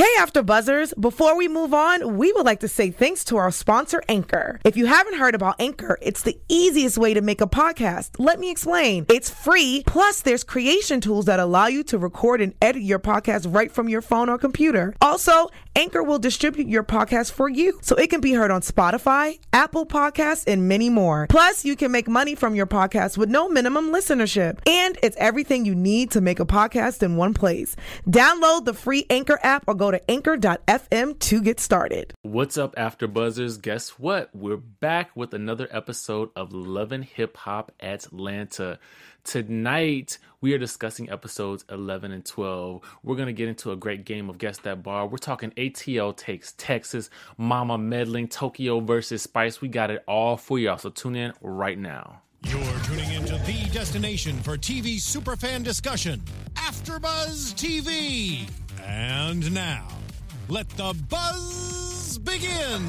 Hey, After Buzzers. Before we move on, we would like to say thanks to our sponsor, Anchor. If you haven't heard about Anchor, it's the easiest way to make a podcast. Let me explain. It's free, plus there's creation tools that allow you to record and edit your podcast right from your phone or computer. Also, Anchor will distribute your podcast for you, so it can be heard on Spotify, Apple Podcasts, and many more. Plus, you can make money from your podcast with no minimum listenership. And it's everything you need to make a podcast in one place. Download the free Anchor app or go to anchor.fm to get started. What's up, After Buzzers? Guess what? We're back with another episode of Lovin' Hip Hop Atlanta. Tonight, we are discussing episodes 11 and 12. We're going to get into a great game of Guess That Bar. We're talking ATL takes Texas, Mama meddling, Tokyo versus Spice. We got it all for y'all, so tune in right now. You're tuning into the destination for TV superfan discussion, AfterBuzz TV. And now, let the buzz begin.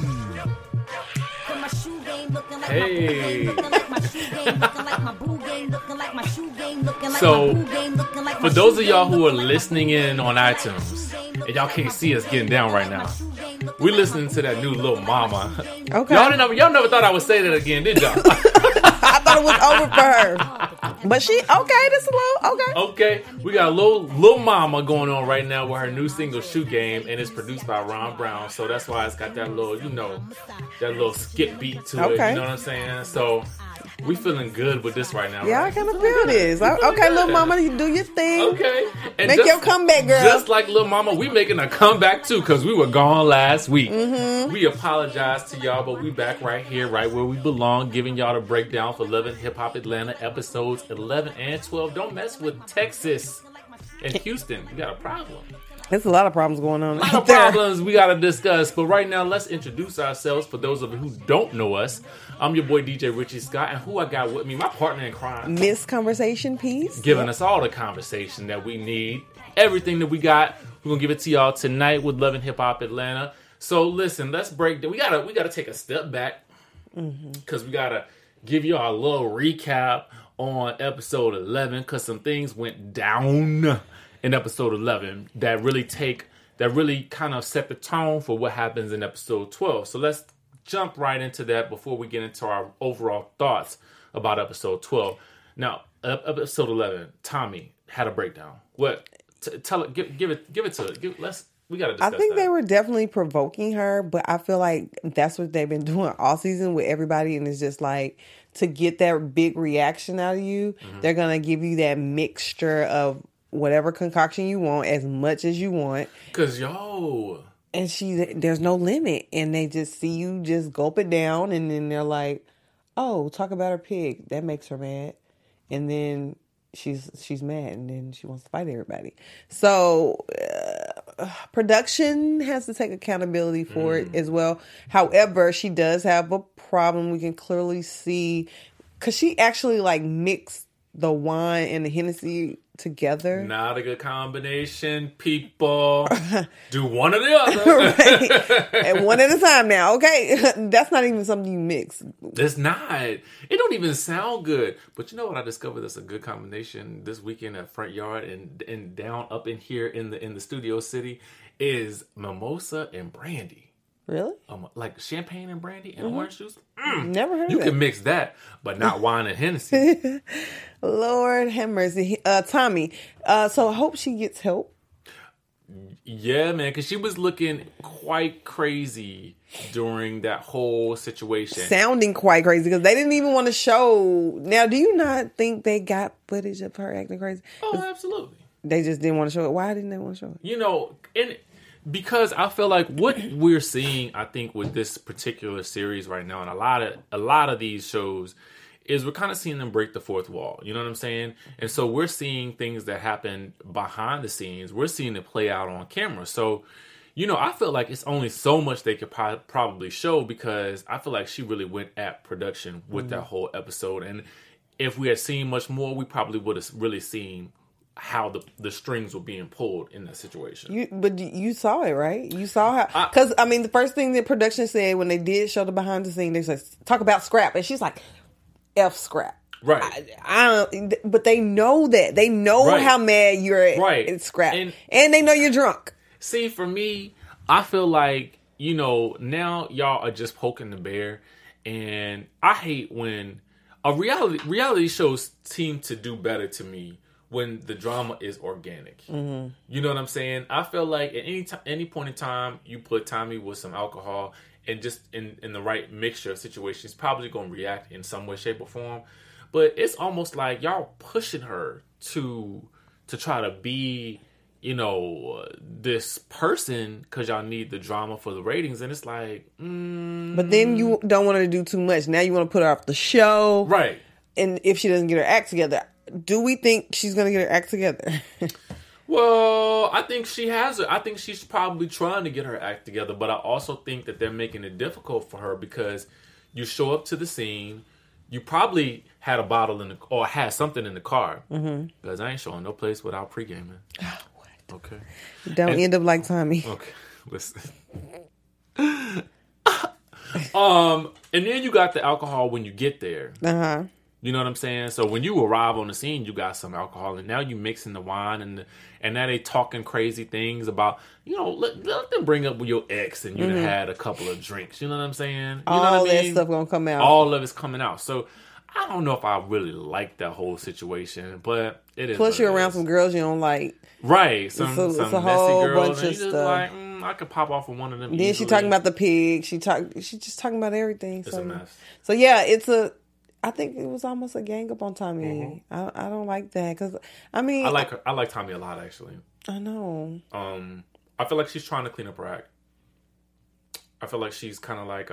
Hey. So, for those of y'all who are listening in on iTunes, and y'all can't see us getting down right now, we listening to that new Lil Mama. Okay. Y'all never thought I would say that again, did y'all? I thought it was over for her. But she, okay, this is a little, okay. Okay, we got a Lil Mama going on right now with her new single, Shoe Game, and it's produced by Ron Brown, so that's why it's got that little, that little skip beat to it, you know what I'm saying? So, we feeling good with this right now, yeah, right? I kind of feel this. Okay, Lil Mama, you do your thing. Okay. And Make your comeback, girl. Just like Lil Mama, we making a comeback too, because we were gone last week. Mm-hmm. We apologize to y'all, but we back right here, right where we belong, giving y'all the breakdown for Lovin' Hip Hop Atlanta episodes 11 and 12. Don't mess with Texas and Houston. You got a problem. There's a lot of problems going on. A lot of problems we got to discuss. But right now, let's introduce ourselves for those of you who don't know us. I'm your boy, DJ Richie Scott, and who I got with me, my partner in crime. Miss Conversation Piece. Giving us all the conversation that we need. Everything that we got, we're going to give it to y'all tonight with Lovin' Hip Hop Atlanta. So listen, let's break down. We gotta take a step back because we got to give y'all a little recap on episode 11 because some things went down in episode 11 that really kind of set the tone for what happens in episode 12. So let's jump right into that before we get into our overall thoughts about episode 12. Now, episode 11, Tommy had a breakdown. What? Tell it. Give it to it. We got to discuss I think that. they were definitely provoking her, but I feel like that's what they've been doing all season with everybody, and it's just like to get that big reaction out of you, they're gonna give you that mixture of whatever concoction you want, as much as you want. Cause and there's no limit, and they just see you just gulp it down, and then they're like, "Oh, talk about her pig. That makes her mad," and then she's mad, and then she wants to fight everybody. So production has to take accountability for it as well. However, she does have a problem. We can clearly see because she actually like mixed the wine and the Hennessy together. Not a good combination, people. Do one or the other. Right. And one at a time now, okay? That's not even something you mix. It's not. It don't even sound good. But you know what I discovered that's a good combination this weekend at Front Yard and down up in here in the Studio City is mimosa and brandy. Really? Like champagne and brandy and orange juice. Never heard of You that. can mix that, but not wine and Hennessy. Lord have mercy. Tommy. So I hope she gets help. Yeah, man, because she was looking quite crazy during that whole situation. Sounding quite crazy because they didn't even want to show. Now, do you not think they got footage of her acting crazy? Oh, absolutely. They just didn't want to show it. Why didn't they want to show it? Because I feel like what we're seeing, I think, with this particular series right now, and a lot of these shows, is we're kind of seeing them break the fourth wall. You know what I'm saying? And so we're seeing things that happen behind the scenes. We're seeing it play out on camera. So, I feel like it's only so much they could probably show because I feel like she really went at production with that whole episode. And if we had seen much more, we probably would have really seen how the strings were being pulled in that situation. But you saw it, right? You saw how... Because, the first thing that production said when they did show the behind the scene, they said, talk about scrap. And she's like, F scrap. Right. I don't... But they know that. They know how mad you're at scrap. And they know you're drunk. See, for me, I feel like, you know, now y'all are just poking the bear, and I hate when reality shows seem to do better to me when the drama is organic. You know what I'm saying? I feel like at any point in time, you put Tommy with some alcohol and just in the right mixture of situations, he's probably going to react in some way, shape, or form. But it's almost like y'all pushing her to try to be, you know, this person because y'all need the drama for the ratings. And it's like, But then you don't want her to do too much. Now you want to put her off the show. right. And if she doesn't get her act together, do we think she's going to get her act together? Well, I think she has it. I think she's probably trying to get her act together, but I also think that they're making it difficult for her because you show up to the scene, you probably had a bottle or had something in the car. Because I ain't showing no place without pre-gaming. What? Okay. Don't end up like Tommy. Okay. Listen. And then you got the alcohol when you get there. Uh-huh. You know what I'm saying? So when you arrive on the scene, you got some alcohol, and now you mixing the wine, and now they talking crazy things about, you know, let them bring up your ex, and you done had a couple of drinks. You know what I'm saying? You know All what I that mean? stuff gonna come out. All of it's coming out. So I don't know if I really like that whole situation, but it is. Plus, what you're it around is. some girls you don't like. Right? Some It's a messy whole girls, bunch and of you just stuff. like, I could pop off of one of them. Then she easily. talking about the pig. She just talking about everything. It's a mess. So yeah, I think it was almost a gang up on Tommy. I don't like that because I mean I like her. I like Tommy a lot, actually. I know. I feel like she's trying to clean up her act. I feel like she's kind of like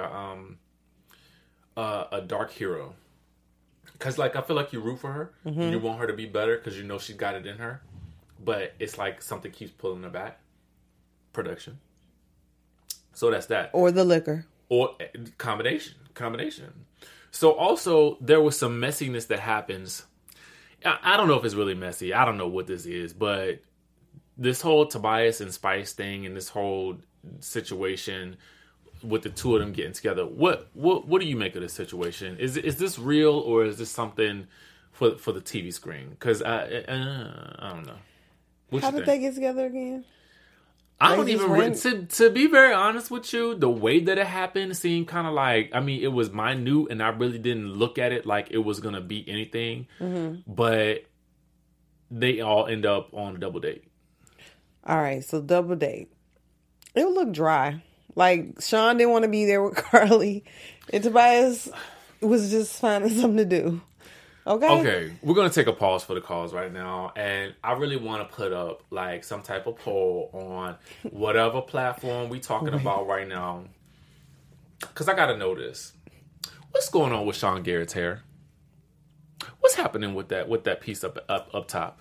a dark hero. Cause like I feel like you root for her, and you want her to be better because you know she's got it in her, but it's like something keeps pulling her back. Production. So that's that. Or the liquor. Or combination. So also there was some messiness that happens. I don't know if it's really messy. I don't know what this is, but this whole Tobias and Spice thing and this whole situation with the two of them getting together. What do you make of this situation? Is this real or is this something for the TV screen? Because I don't know. How did they get together again? I don't even to be very honest with you, the way that it happened seemed kind of like, I mean, it was minute and I really didn't look at it like it was gonna be anything. But they all end up on a double date. All right, so double date. It would look dry. Like Sean didn't want to be there with Carly, and Tobias was just finding something to do. Okay, we're gonna take a pause for the calls right now, and I really want to put up like some type of poll on whatever platform we talking about right now, because I gotta know this. What's going on with Sean Garrett's hair? What's happening with that piece up top?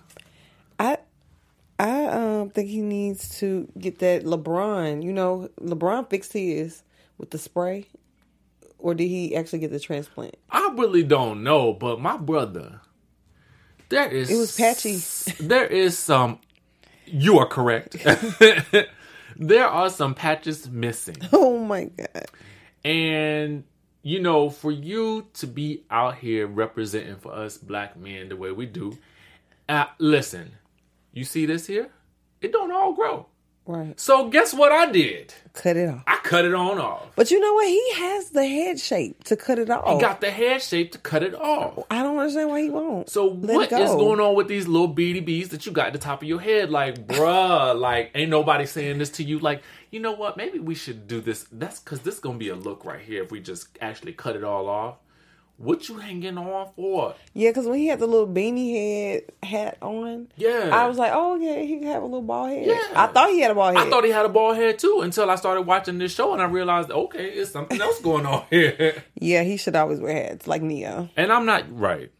I think he needs to get that LeBron. You know, LeBron fixed his with the spray. Or did he actually get the transplant? I really don't know, but my brother, it was patchy. There is some. You are correct. There are some patches missing. Oh my God. And, you know, for you to be out here representing for us black men the way we do, listen, you see this here? It don't all grow. Right. So guess what I did? Cut it off. I cut it on off. But you know what? He has the head shape to cut it off. He got the head shape to cut it off. I don't understand why he won't. So what is going on with these little beady bees that you got at the top of your head? Like, bruh, like, ain't nobody saying this to you. Like, you know what? Maybe we should do this. That's because this is going to be a look right here if we just actually cut it all off. What you hanging on for? Yeah, because when he had the little beanie head hat on, I was like, oh, yeah, he could have a little bald head. Yeah. I thought he had a bald head. I thought he had a bald head too until I started watching this show and I realized, okay, it's something else going on here. Yeah, he should always wear hats like Neo. And I'm not, right.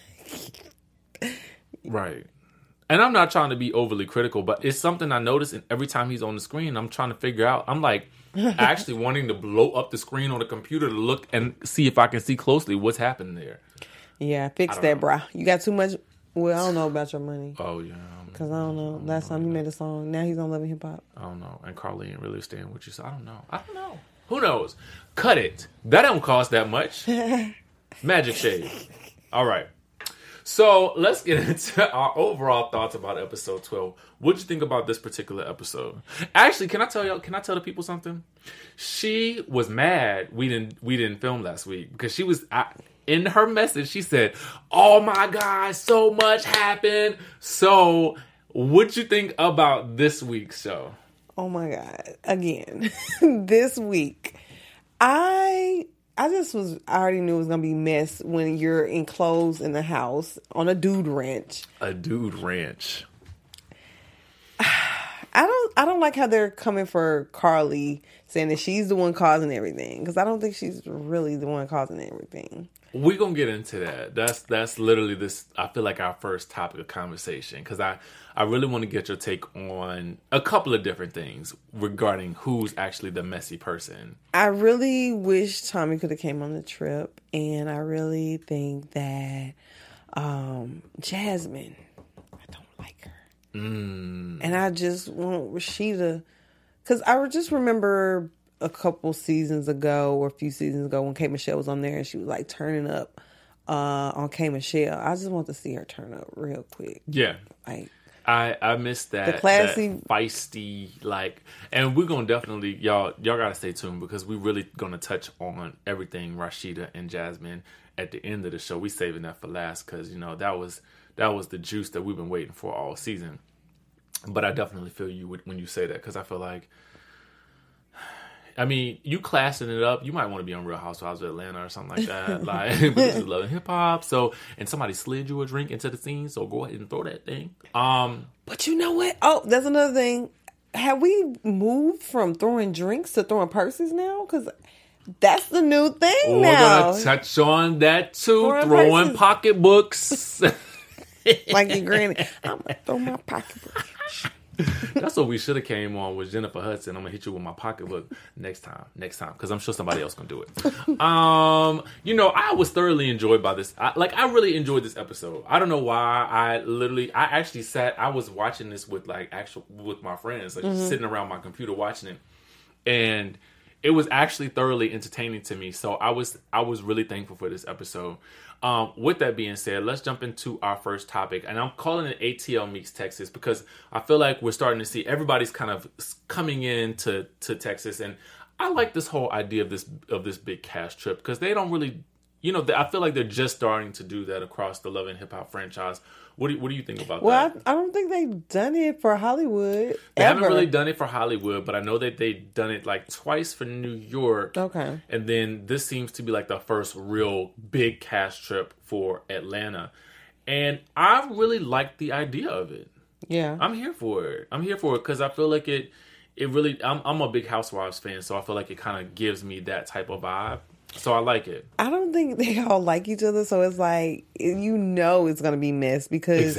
Right. And I'm not trying to be overly critical, but it's something I notice, and every time he's on the screen, I'm trying to figure out. I'm like actually wanting to blow up the screen on the computer to look and see if I can see closely what's happening there. Yeah, fix that, bro. You got too much. Well, I don't know about your money. Oh, yeah. Because I don't know. Last time you made a song, now he's on Love and Hip Hop. I don't know. And Carly ain't really staying with you, so I don't know. Who knows? Cut it. That don't cost that much. Magic shade. All right. So let's get into our overall thoughts about episode 12. What'd you think about this particular episode? Actually, can I tell the people something? She was mad we didn't film last week because she was in her message. She said, "Oh my God, so much happened." So, what'd you think about this week's show? Oh my God! Again, this week, I already knew it was gonna be mess when you're enclosed in the house on a dude ranch. A dude ranch. I don't like how they're coming for Carly, saying that she's the one causing everything, because I don't think she's really the one causing everything. We're gonna get into that. That's literally this. I feel like our first topic of conversation, because I really want to get your take on a couple of different things regarding who's actually the messy person. I really wish Tommy could have came on the trip, and I really think that Jasmine, I don't like her, and I just want Rashida, because I just remember a couple seasons ago or a few seasons ago when K. Michelle was on there and she was like turning up on K. Michelle. I just want to see her turn up real quick. Yeah. Like, I miss that, the classy, that feisty, like, and we're gonna definitely y'all gotta stay tuned because we're really gonna touch on everything Rashida and Jasmine at the end of the show. We saving that for last because that was the juice that we've been waiting for all season. But I definitely feel you when you say that, because I feel like, I mean, you classing it up. You might want to be on Real Housewives of Atlanta or something like that. Like, but this is Love and Hip Hop. So, and somebody slid you a drink into the scene. So go ahead and throw that thing. But you know what? Oh, that's another thing. Have we moved from throwing drinks to throwing purses now? Because that's the new thing now. We're gonna touch on that too. Throwing pocketbooks. Like your granny. I'm gonna throw my pocketbook. That's what we should have came on with Jennifer Hudson. I'm gonna hit you with my pocketbook next time, because I'm sure somebody else gonna do it. I was thoroughly enjoyed by this. I really enjoyed this episode. I don't know why. I was watching this with with my friends, sitting around my computer watching it, and it was actually thoroughly entertaining to me. So I was really thankful for this episode. With that being said, let's jump into our first topic, and I'm calling it ATL Meets Texas because I feel like we're starting to see everybody's kind of coming into Texas, and I like this whole idea of this big cast trip because they don't really, I feel like they're just starting to do that across the Love and Hip Hop franchise. What do you think about that? Well, I don't think they've done it for Hollywood. They haven't really done it for Hollywood, but I know that they've done it like twice for New York. Okay. And then this seems to be like the first real big cast trip for Atlanta. And I really like the idea of it. Yeah. I'm here for it because I feel like it really, I'm a big Housewives fan, so I feel like it kind of gives me that type of vibe. So I like it. I don't think they all like each other, so it's like, it's going to be messed because...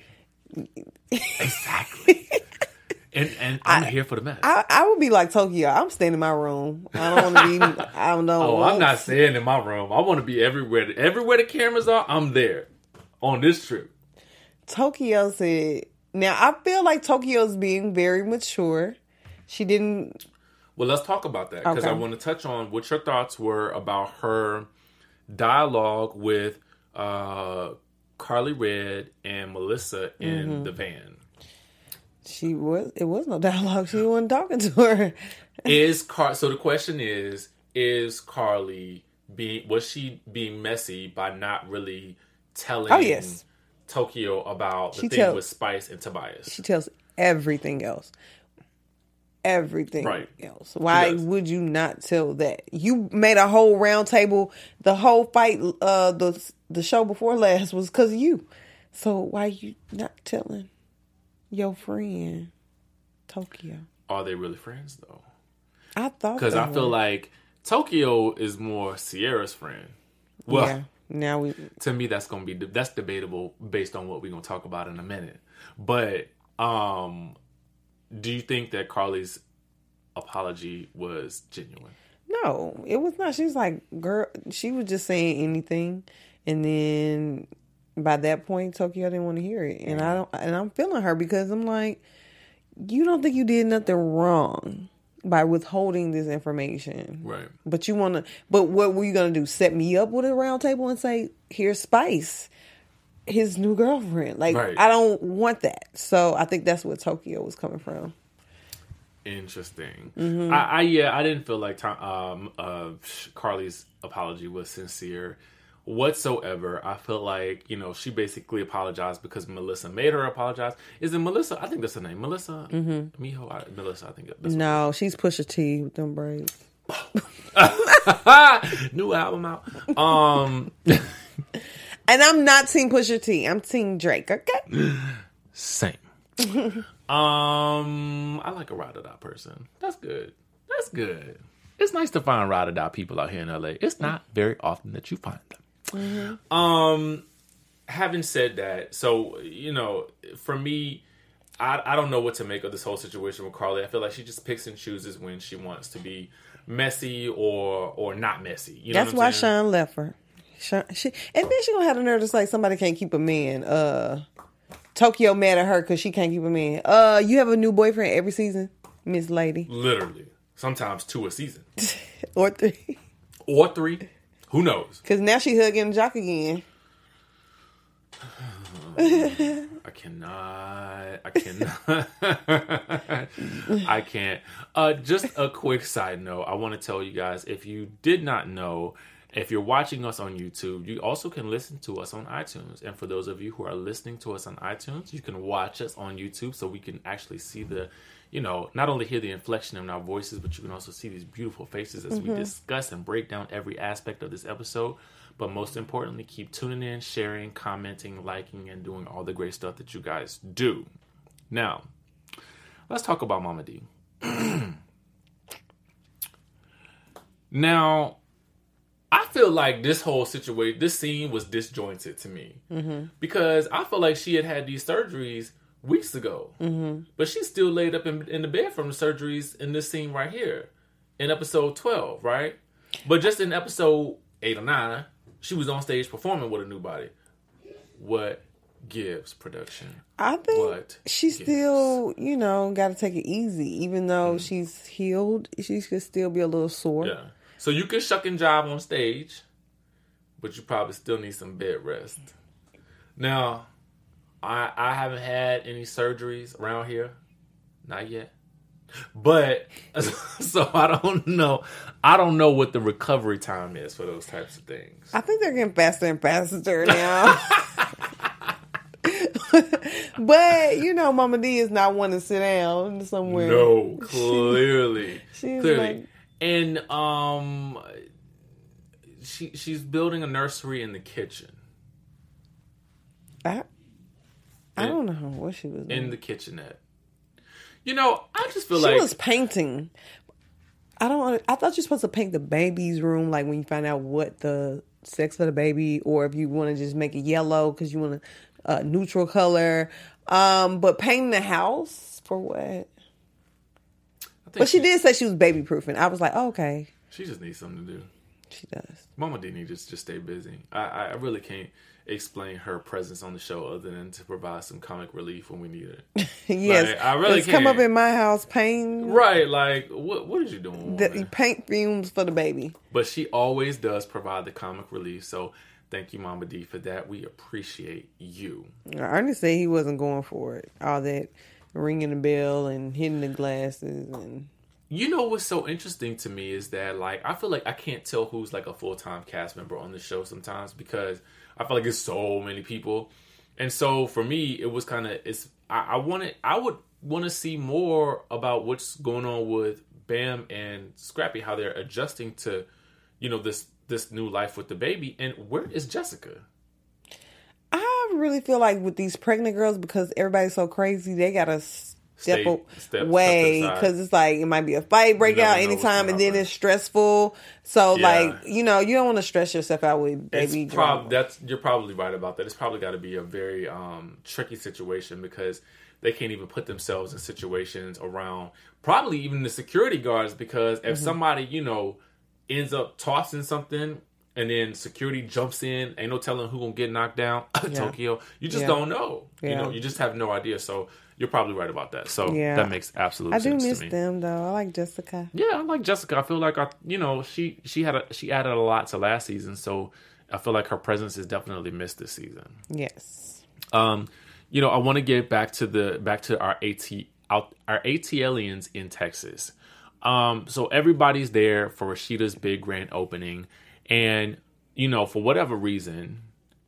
Exactly. And I'm here for the mess. I would be like Tokyo. I'm staying in my room. I don't want to be... I don't know. Oh, I'm not staying in my room. I want to be everywhere. Everywhere the cameras are, I'm there on this trip. Tokyo said... Now, I feel like Tokyo's being very mature. She didn't... Well, let's talk about that because I want to touch on what your thoughts were about her dialogue with Carly Red and Melissa in the van. It was no dialogue. She wasn't talking to her. So the question is Carly was she being messy by not really telling Tokyo about the thing with Spice and Tobias? She tells everything else. Everything else. Why would you not tell that? You made a whole round table. The whole fight, the show before last was because of you. So why you not telling your friend Tokyo? Are they really friends though? I thought because I feel like Tokyo is more Sierra's friend. Well, now to me that's debatable based on what we're gonna talk about in a minute. But do you think that Carly's apology was genuine? No, it was not. She was like, girl, she was just saying anything. And then by that point, Tokyo didn't want to hear it. And I'm feeling her because I'm like, you don't think you did nothing wrong by withholding this information. Right. But what were you going to do? Set me up with a round table and say, here's Spice. his new girlfriend. Like, Right. I don't want that. So I think that's where Tokyo was coming from. Interesting. Mm-hmm. I didn't feel like Carly's apology was sincere whatsoever. I feel like, she basically apologized because Melissa made her apologize. Is it Melissa? I think that's her name. Melissa? Mm-hmm. Melissa, I think that's No, she's Pusha T with them braids. new album out. And I'm not Team Pusha T. I'm Team Drake, okay? Same. I like a ride or die person. That's good. That's good. It's nice to find ride or die people out here in LA. It's not very often that you find them. Mm-hmm. Having said that, so for me, I don't know what to make of this whole situation with Carly. I feel like she just picks and chooses when she wants to be messy or not messy. That's why Sean left her. And then she gonna have the nerve to say somebody can't keep a man. Tokyo mad at her because she can't keep a man. You have a new boyfriend every season, Miss Lady. Literally. Sometimes 2 a season. Or 3. Or 3. Who knows? Because now she hugging Jock again. I cannot. I can't. Just a quick side note. I want to tell you guys, if you did not know, if you're watching us on YouTube, you also can listen to us on iTunes. And for those of you who are listening to us on iTunes, you can watch us on YouTube so we can actually see the, not only hear the inflection in our voices, but you can also see these beautiful faces as we discuss and break down every aspect of this episode. But most importantly, keep tuning in, sharing, commenting, liking, and doing all the great stuff that you guys do. Now, let's talk about Mama D. Now, I feel like this whole situation, this scene was disjointed to me. Mm-hmm. Because I feel like she had these surgeries weeks ago. Mm-hmm. But she's still laid up in the bed from the surgeries in this scene right here. In episode 12, right? But just in episode 8 or 9, she was on stage performing with a new body. What gives, production? I think she still, got to take it easy. Even though she's healed, she could still be a little sore. Yeah. So you can shuck and jive on stage, but you probably still need some bed rest. Now, I haven't had any surgeries around here. Not yet. But, so I don't know. I don't know what the recovery time is for those types of things. I think they're getting faster and faster now. But, Mama D is not one to sit down somewhere. No, clearly. She's clearly. Like, and she's building a nursery in the kitchen. I don't know what she was doing. In the kitchenette. I just feel like she was painting. I thought you're supposed to paint the baby's room, like when you find out what the sex for the baby, or if you want to just make it yellow because you want a neutral color. But painting the house for what? But she did say she was baby proofing. I was like, oh, okay. She just needs something to do. She does. Mama D needs to just stay busy. I really can't explain her presence on the show other than to provide some comic relief when we need it. Yes. Like, I really can't. Come up in my house, paint. Right. Like, what is you doing? The paint fumes for the baby. But she always does provide the comic relief. So thank you, Mama D, for that. We appreciate you. Ernie said he wasn't going for it. All that ringing the bell and hitting the glasses and... What's so interesting to me is that, like, I feel like I can't tell who's, like, a full-time cast member on the show sometimes because I feel like it's so many people. And so, for me, it was kind of... I would want to see more about what's going on with Bam and Scrappy, how they're adjusting to, this new life with the baby. And where is Jessica? I really feel like with these pregnant girls, because everybody's so crazy, they got to... step away because it's like it might be a fight breakout anytime, and then it's stressful. So you don't want to stress yourself out with baby drama. You're probably right about that. It's probably got to be a very tricky situation because they can't even put themselves in situations around probably even the security guards, because if somebody ends up tossing something and then security jumps in, ain't no telling who gonna get knocked down. Tokyo, you just don't know. You just have no idea. So you're probably right about that. So that makes absolute sense to me. I do miss them though. I like Jessica. Yeah, I like Jessica. I feel like she added a lot to last season. So I feel like her presence is definitely missed this season. Yes. You know, I want to get back to our ATLians in Texas. So everybody's there for Rashida's big grand opening, and you know, for whatever reason,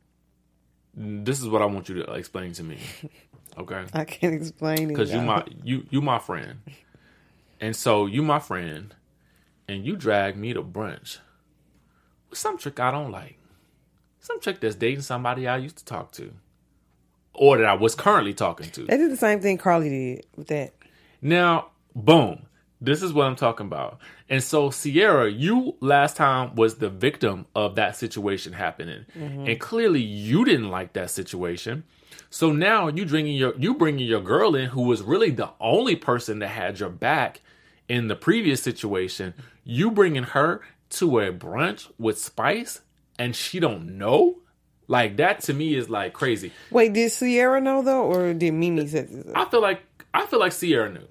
this is what I want you to explain to me. Okay, I can't explain it because you my friend, and so you my friend, and you drag me to brunch with some chick I don't like, some chick that's dating somebody I used to talk to, or that I was currently talking to. They did the same thing Carly did with that. Now, boom. This is what I'm talking about. And so, Sierra, you last time was the victim of that situation happening. Mm-hmm. And clearly you didn't like that situation. So now you bringing your girl in, who was really the only person that had your back in the previous situation. You bringing her to a brunch with Spice and she don't know? Like, that to me is like crazy. Wait, did Sierra know though, or did Mimi say this? I feel like Sierra knew.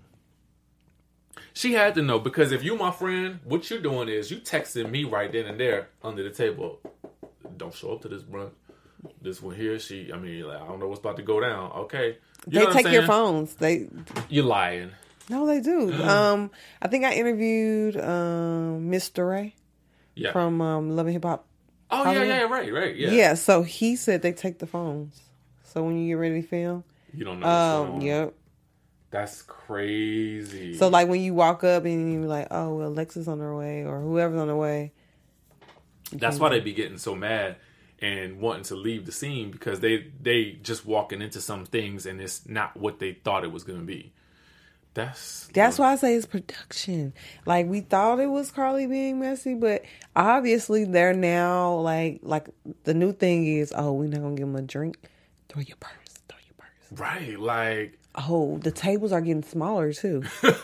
She had to know, because if you my friend, what you doing is you texting me right then and there under the table. Don't show up to this brunch. This one here, I don't know what's about to go down. Okay. They take your phones. You're lying. No, they do. I think I interviewed Mr. Ray from Love and Hip Hop. Oh, Hollywood. Right. Yeah. Yeah, so he said they take the phones. So when you get ready to film. You don't know what's going on. Yep. That's crazy. So, like, when you walk up and you're like, oh, well, Alexa's on her way, or whoever's on her way. That's why they be getting so mad and wanting to leave the scene, because they just walking into some things and it's not what they thought it was going to be. That's why I say it's production. Like, we thought it was Carly being messy, but obviously they're now, like the new thing is, oh, we're not going to give them a drink. Throw your purse. Right, like... Oh, the tables are getting smaller, too.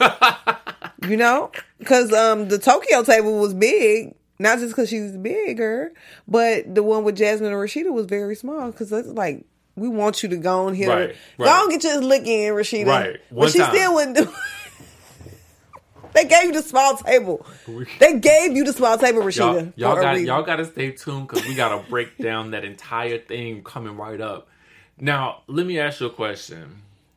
You know? Because the Tokyo table was big. Not just because she's bigger, but the one with Jasmine and Rashida was very small. Because it's like, we want you to go on here. Right. Go on get your lick in, Rashida. Right. But she still wouldn't do They gave you the small table. They gave you the small table, Rashida. Y'all got to stay tuned, because we got to break down that entire thing coming right up. Now, let me ask you a question.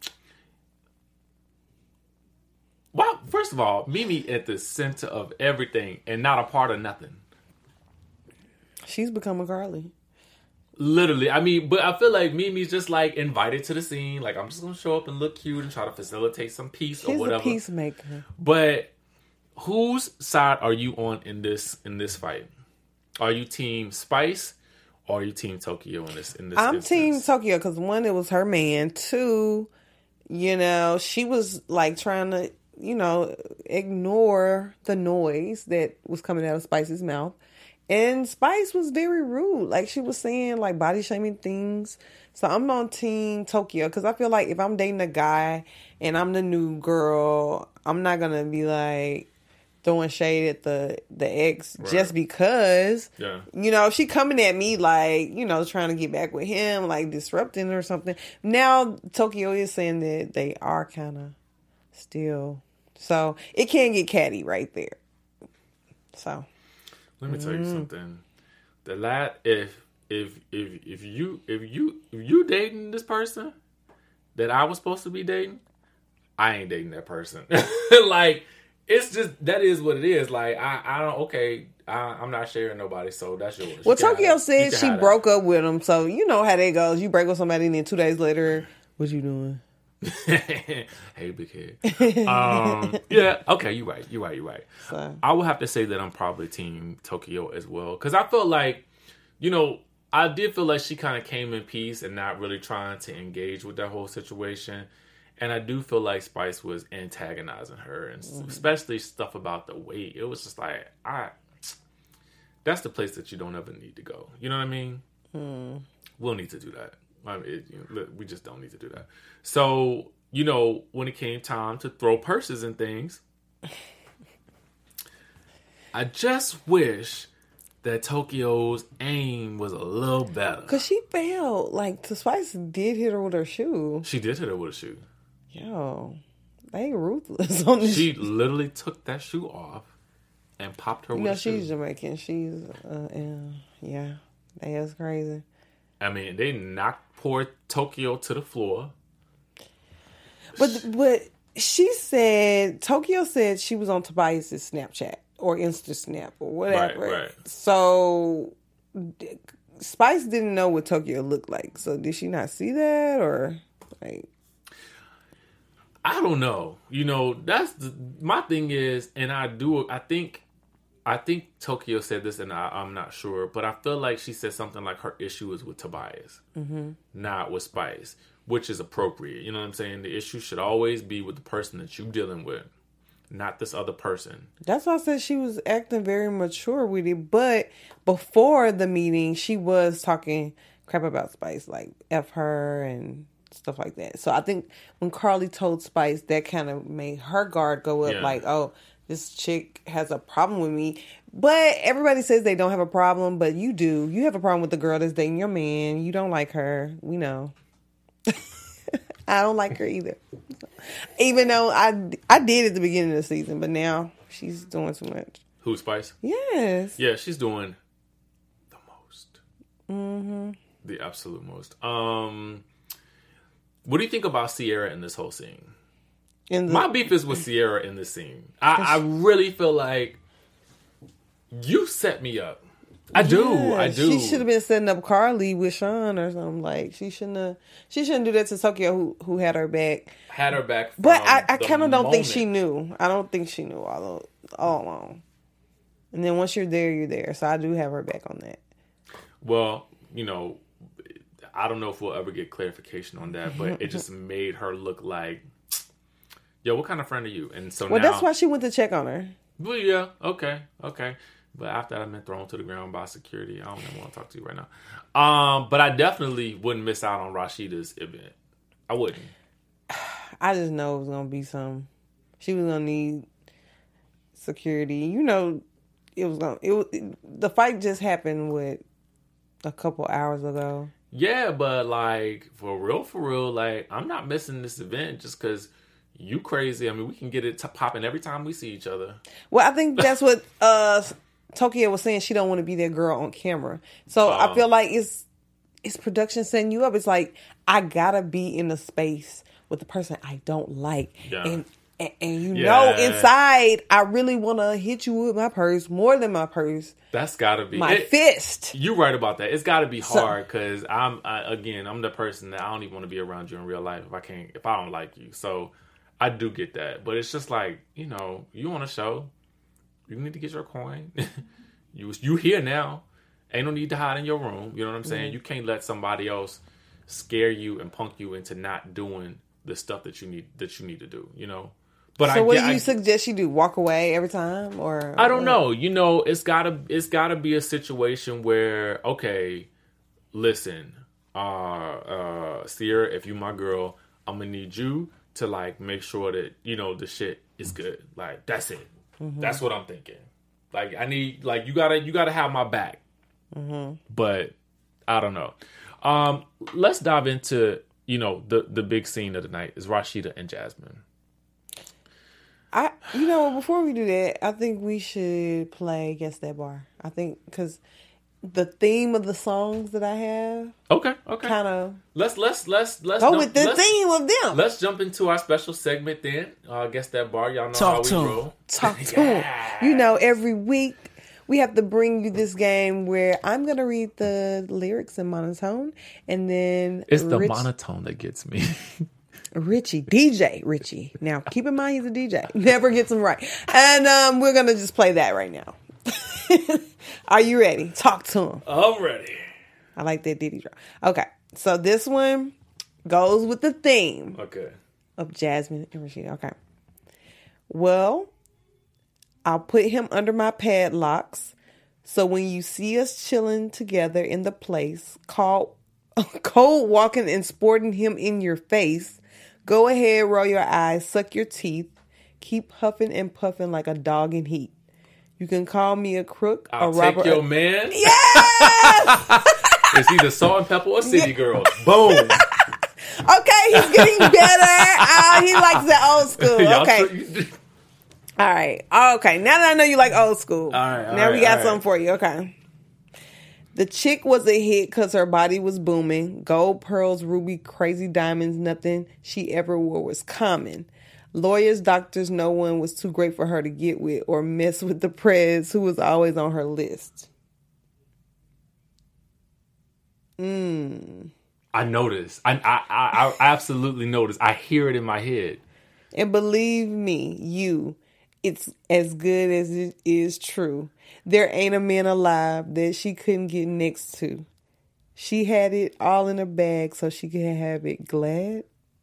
Well, first of all, Mimi at the center of everything and not a part of nothing. She's becoming Carly. Literally. I mean, but I feel like Mimi's just like invited to the scene. Like, I'm just going to show up and look cute and try to facilitate some peace or whatever. She's a peacemaker. But whose side are you on in this fight? Are you team Spice or are you team Tokyo in this I'm instance? team Tokyo, because one, it was her man. Two, you know, she was like trying to, you know, ignore the noise that was coming out of Spice's mouth. And Spice was very rude. Like, she was saying, like, body shaming things. So I'm on team Tokyo, because I feel like if I'm dating a guy and I'm the new girl, I'm not going to be, like, throwing shade at the ex just because, you know, she coming at me, like, you know, trying to get back with him, like, disrupting or something. Now, Tokyo is saying that they are kind of still... So it can get catty right there. So let me tell you something. If you dating this person that I was supposed to be dating, I ain't dating that person. Like, it's just, that is what it is. Like, I'm not sharing nobody, so that's yours. Well, Tokyo said she broke up with him, so you know how that goes. You break with somebody and then 2 days later, what you doing? Hey, big head. Yeah, okay, you're right. So. I would have to say that I'm probably team Tokyo as well, because I felt like, you know, I did feel like she kind of came in peace and not really trying to engage with that whole situation, and I do feel like Spice was antagonizing her, and especially stuff about the weight. It was just like, that's the place that you don't ever need to go. You know what I mean? We'll need to do that. We just don't need to do that. So, you know, when it came time to throw purses and things, I just wish that Tokyo's aim was a little better. Because she failed. Like, Spice did hit her with her shoe. She did hit her with a shoe. Yo, they ruthless on this. She literally took that shoe off and popped her with a shoe. No, she's Jamaican. She's, yeah. That is crazy. I mean, they knocked poor Tokyo to the floor. But she said, Tokyo said she was on Tobias' Snapchat or Insta Snap or whatever. Right. So Spice didn't know what Tokyo looked like. So did she not see that or like? I don't know. That's my thing is, and I think Tokyo said this, and I'm not sure, but I feel like she said something like her issue is with Tobias, not with Spice, which is appropriate. You know what I'm saying? The issue should always be with the person that you're dealing with, not this other person. That's why I said she was acting very mature with it. But before the meeting, she was talking crap about Spice, like F her and stuff like that. So I think when Carly told Spice, that kind of made her guard go up, like, oh, this chick has a problem with me. But everybody says they don't have a problem, but you do. You have a problem with the girl that's dating your man. You don't like her. We know. I don't like her either. Even though I did at the beginning of the season, but now she's doing too much. Who, Spice? Yes. Yeah, she's doing the most. Mm-hmm. The absolute most. What do you think about Sierra in this whole scene? My beef is with Sierra in this scene. I really feel like you set me up. I do. She should have been setting up Carly with Sean or something. Like she shouldn't do that to Tokyo, who had her back. But I kind of don't think she knew. I don't think she knew all along. And then once you're there, you're there. So I do have her back on that. Well, I don't know if we'll ever get clarification on that, but it just made her look like, yo, what kind of friend are you? And so now, that's why she went to check on her. Well, yeah, okay. But after I've been thrown to the ground by security, I don't even want to talk to you right now. But I definitely wouldn't miss out on Rashida's event. I wouldn't. I just know it was gonna be some. She was gonna need security. The fight just happened a couple hours ago. Yeah, but like for real, like I'm not missing this event just because you crazy. I mean, we can get it popping every time we see each other. Well, I think that's what Tokyo was saying. She don't want to be that girl on camera. So I feel like it's production setting you up. It's like I gotta be in a space with the person I don't like, and inside I really want to hit you with my purse more than my purse. That's gotta be my fist. You're right about that. It's gotta be hard because I'm the person that I don't even want to be around you in real life if I don't like you. So I do get that, but it's just like you want a show, you need to get your coin. you here now. Ain't no need to hide in your room. You know what I'm saying? Mm-hmm. You can't let somebody else scare you and punk you into not doing the stuff that you need to do. But so what do you suggest you do? Walk away every time, or I don't know. It's gotta be a situation where okay, listen, Sierra, if you my girl, I'm gonna need you to like make sure that the shit is good. Like that's it. Mm-hmm. That's what I'm thinking. Like I need you gotta have my back. Mm-hmm. But I don't know. Let's dive into the big scene of the night is Rashida and Jasmine. Before we do that, I think we should play Guess That Bar. I think because the theme of the songs that I have. Okay. Kind of. Let's go with the theme of them. Let's jump into our special segment then. Guess That Bar. Y'all know how we roll. Talk to them. Every week we have to bring you this game where I'm going to read the lyrics in monotone, and then it's the monotone that gets me. DJ Richie. Now, keep in mind he's a DJ. Never gets them right. And we're going to just play that right now. Are you ready? Talk to him. I'm ready. I like that Diddy drop. Okay. So this one goes with the theme. Okay. Of Jasmine and Rashida. Okay. Well, I'll put him under my padlocks. So when you see us chilling together in the place, cold walking and sporting him in your face, go ahead, roll your eyes, suck your teeth, keep huffing and puffing like a dog in heat. You can call me a crook, I'll a robber. take your man. Yes! It's either Salt and Pepper or City Girls. Boom. Okay, he's getting better. He likes the old school. Okay. All right. Okay. Now that I know you like old school. All right. Now we got something for you. Okay. The chick was a hit because her body was booming. Gold, pearls, ruby, crazy diamonds, nothing she ever wore was common. Lawyers, doctors, no one was too great for her to get with or mess with the prez, who was always on her list. I noticed. I absolutely noticed. I hear it in my head. And believe me, it's as good as it is true. There ain't a man alive that she couldn't get next to. She had it all in her bag so she could have it. Glad?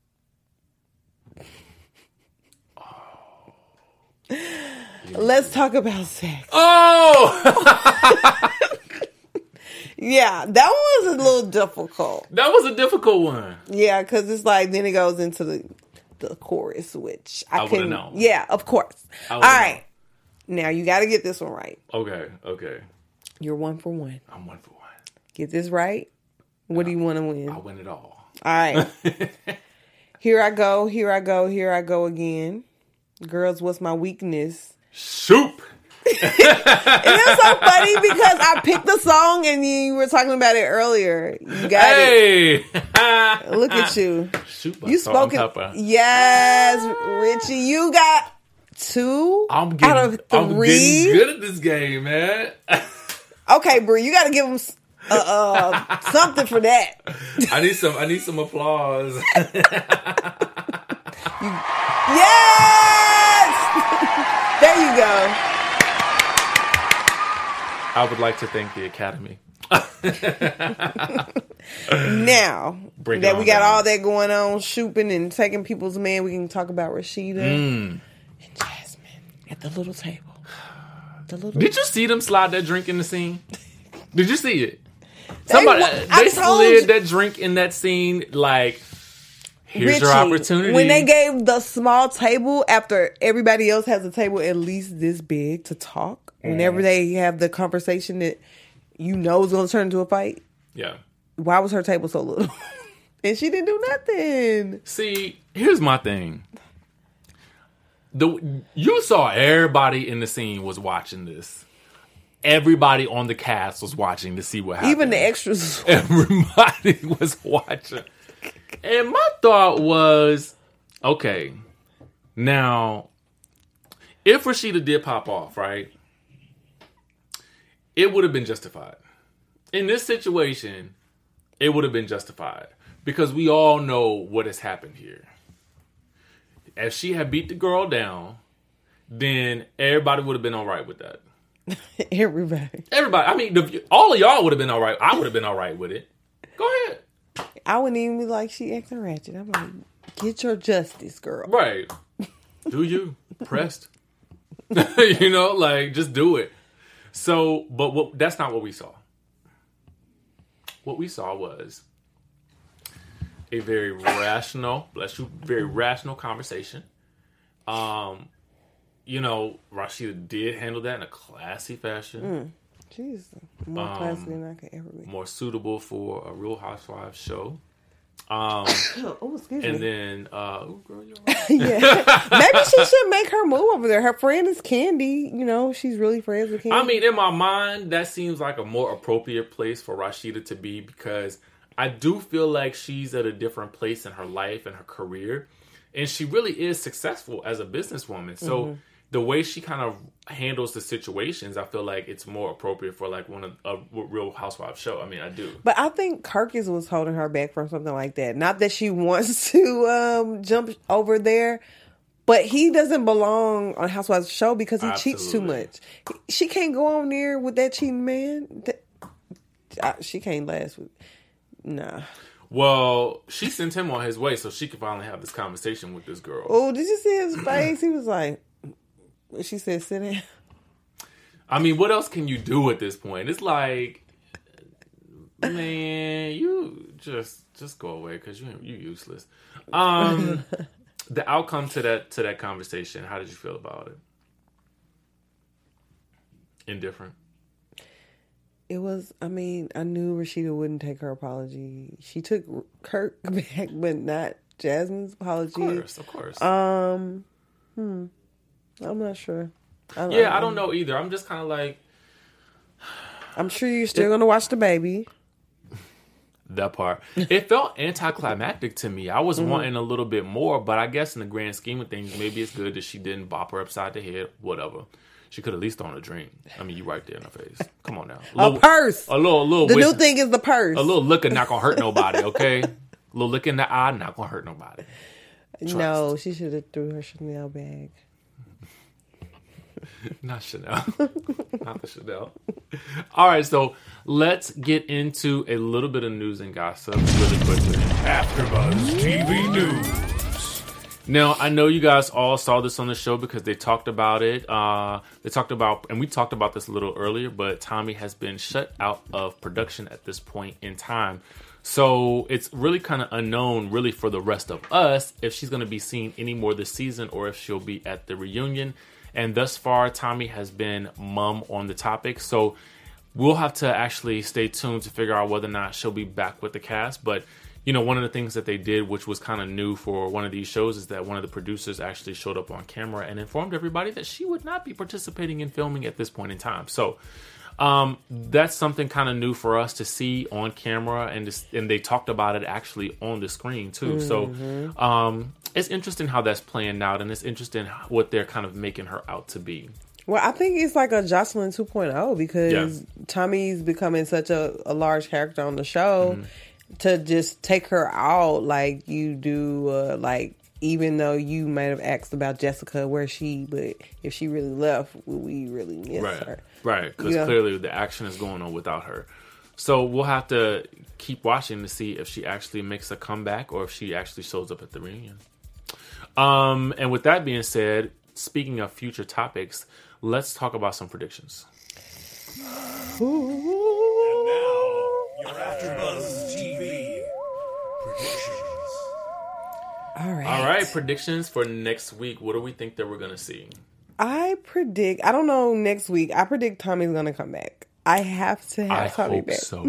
Let's talk about sex. Oh! Yeah, that one was a little difficult. That was a difficult one. Yeah, because it's like, then it goes into the chorus, which I would've couldn't. known. Yeah, of course. All right. Now, you got to get this one right. Okay. You're 1 for 1. I'm 1 for 1. Get this right. What do you want to win? I win it all. All right. Here I go again. Girls, what's my weakness? Soup. And it's so funny because I picked the song and you were talking about it earlier. You got it. Look at you. Soup. You spoke it. Yes, Richie. You got 2 out of 3. I'm getting good at this game, man. Okay, Bree, you got to give them something for that. I need some applause. Yes! There you go. I would like to thank the Academy. Now Bring that we got down. all that going on, shooping and taking people's man, we can talk about Rashida and Jasmine at the little table. Did you see them slide that drink in the scene? Did you see it? Somebody they told slid you. that drink in that scene like, here's Richie, your opportunity. when they gave the small table after everybody else has a table at least this big to talk, whenever they have the conversation that you know is going to turn into a fight, Yeah. why was her table so little? And she didn't do nothing. See, here's my thing. You saw everybody in the scene was watching this. Everybody on the cast was watching to see what happened. Even the extras. Everybody was watching. And my thought was, okay, now, if Rashida did pop off, right, it would have been justified. In this situation, it would have been justified. Because we all know what has happened here. If she had beat the girl down, then everybody would have been all right with that. Everybody. I mean, all of y'all would have been all right. I would have been all right with it. Go ahead. I wouldn't even be like, she acting ratchet. I'm like, get your justice, girl. Right. Do you? Pressed. You know, like, just do it. So, but that's not what we saw. What we saw was a very rational, very rational conversation. You know, Rashida did handle that in a classy fashion. She's more classy than I could ever be. More suitable for a Real Housewives show. Oh, excuse And me. then, girl, you're right. Yeah. Maybe she should make her move over there. Her friend is Candy. You know, she's really friends with Candy. I mean, in my mind, that seems like a more appropriate place for Rashida to be because I do feel like she's at a different place in her life and her career. And she really is successful as a businesswoman. So the way she kind of handles the situations, I feel like it's more appropriate for like a Real Housewives show. I mean, I do. But I think Kirkus was holding her back from something like that. Not that she wants to jump over there, but he doesn't belong on Housewives show because he cheats too much. She can't go on there with that cheating man. She can't last with... Nah. Well, she sent him on his way so she could finally have this conversation with this girl. Oh, did you see his face? He was like... She said, sit down. I mean, what else can you do at this point? It's like, man, you just go away because you useless. The outcome to that conversation, how did you feel about it? Indifferent. It was, I mean, I knew Rashida wouldn't take her apology. She took Kirk back, but not Jasmine's apology. Of course. I'm not sure. I don't know either. I'm just kind of like, I'm sure you're still going to watch the baby. That part. It felt anticlimactic to me. I was wanting a little bit more, but I guess in the grand scheme of things, maybe it's good that she didn't bop her upside the head. Whatever. She could at least thrown a drink. I mean, you right there in her face. Come on now. A purse. A little. The new thing is the purse. A little liquor not gonna hurt nobody. Okay. A little liquor in the eye not gonna hurt nobody. Trust. No, she should have threw her Chanel bag. Not Chanel. Not the Chanel. All right, so let's get into a little bit of news and gossip really quickly. AfterBuzz TV News. Now, I know you guys all saw this on the show because they talked about it. They talked about, and we talked about this a little earlier, but Tommy has been shut out of production at this point in time. So it's really kind of unknown, really, for the rest of us, if she's going to be seen any more this season or if she'll be at the reunion. And thus far, Tommy has been mum on the topic. So we'll have to actually stay tuned to figure out whether or not she'll be back with the cast. But you know, one of the things that they did, which was kind of new for one of these shows, is that one of the producers actually showed up on camera and informed everybody that she would not be participating in filming at this point in time. So that's something kind of new for us to see on camera, and they talked about it actually on the screen too. Mm-hmm. So it's interesting how that's playing out, and it's interesting what they're kind of making her out to be. Well, I think it's like a Jocelyn 2.0 because Tommy's becoming such a large character on the show. Mm-hmm. To just take her out like you do, like even though you might have asked about Jessica, where she, but if she really left, would we really miss her? Right, because clearly the action is going on without her. So we'll have to keep watching to see if she actually makes a comeback or if she actually shows up at the reunion. And with that being said, speaking of future topics, let's talk about some predictions. And now, your AfterBuzz TV predictions. All right, predictions for next week. What do we think that we're going to see? I don't know next week. I predict Tommy's going to come back. I have to have Tommy back. So.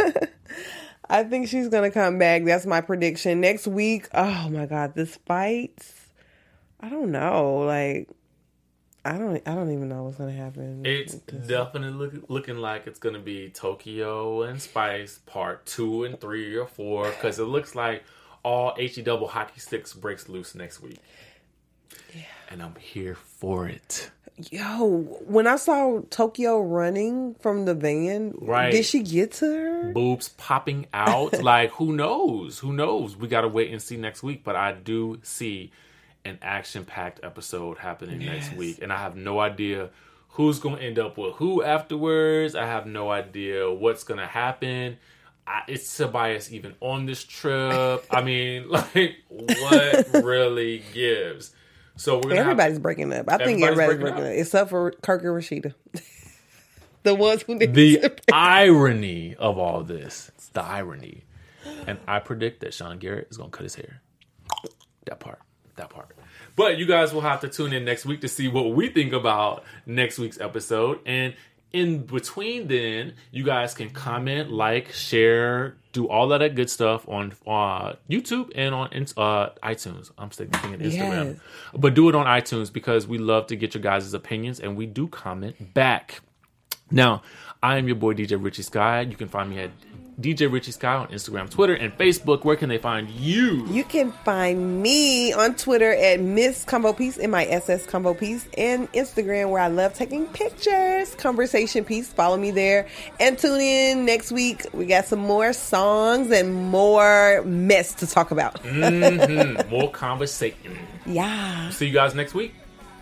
I think she's going to come back. That's my prediction. Next week, oh my God, this fight. I don't know. Like, I don't even know what's going to happen. It's definitely looking like it's going to be Tokyo and Spice part 2 and 3 or 4, because it looks like all HE double hockey sticks breaks loose next week. Yeah. And I'm here for it. Yo, when I saw Tokyo running from the van, did she get to her? Boobs popping out. Like, who knows? Who knows? We got to wait and see next week. But I do see an action-packed episode happening next week. And I have no idea who's going to end up with who afterwards. I have no idea what's going to happen. Is Tobias even on this trip? I mean, like, what really gives? So everybody's breaking up. I think everybody's breaking up, except for Kirk and Rashida. The ones who didn't. The irony of all this. It's the irony. And I predict that Sean Garrett is going to cut his hair. That part. But you guys will have to tune in next week to see what we think about next week's episode. And in between then, you guys can comment, like, share, do all of that good stuff on YouTube and on iTunes. I'm thinking Instagram. Yes. But do it on iTunes because we love to get your guys' opinions and we do comment back. Now, I am your boy, DJ Richie Sky. You can find me at DJ Richie Sky on Instagram, Twitter, and Facebook. Where can they find you? You can find me on Twitter at Miss Combo Piece, MISS Combo Piece, and Instagram where I love taking pictures. Conversation Piece. Follow me there. And tune in next week. We got some more songs and more mess to talk about. More conversation. Yeah. See you guys next week.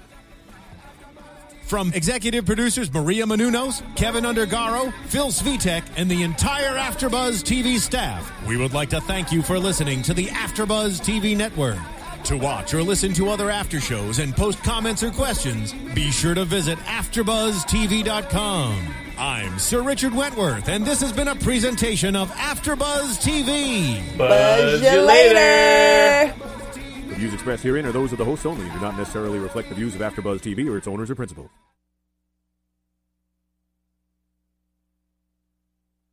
From executive producers Maria Menounos, Kevin Undergaro, Phil Svitek, and the entire AfterBuzz TV staff, we would like to thank you for listening to the AfterBuzz TV network. To watch or listen to other after shows and post comments or questions, be sure to visit AfterBuzzTV.com. I'm Sir Richard Wentworth, and this has been a presentation of AfterBuzz TV. Buzz you later! The views expressed herein are those of the hosts only and do not necessarily reflect the views of AfterBuzz TV or its owners or principals.